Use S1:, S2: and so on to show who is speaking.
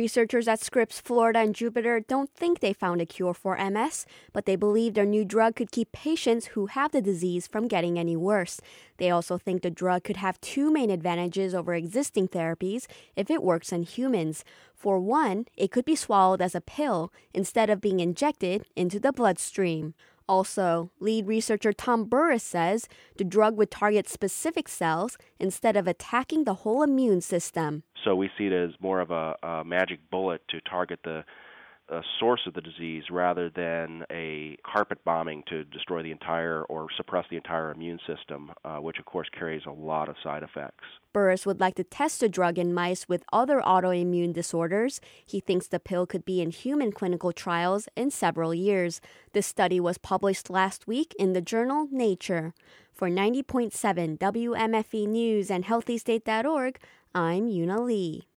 S1: Researchers at Scripps, Florida and Jupiter don't think they found a cure for MS, but they believe their new drug could keep patients who have the disease from getting any worse. They also think the drug could have two main advantages over existing therapies if it works in humans. For one, it could be swallowed as a pill instead of being injected into the bloodstream. Also, lead researcher Tom Burris says the drug would target specific cells instead of attacking the whole immune system.
S2: So we see it as more of a magic bullet to target the source of the disease rather than a carpet bombing to destroy the entire or suppress the entire immune system, which of course carries a lot of side effects.
S1: Burris would like to test the drug in mice with other autoimmune disorders. He thinks the pill could be in human clinical trials in several years. This study was published last week in the journal Nature. For 90.7 WMFE News and HealthyState.org, I'm Yuna Lee.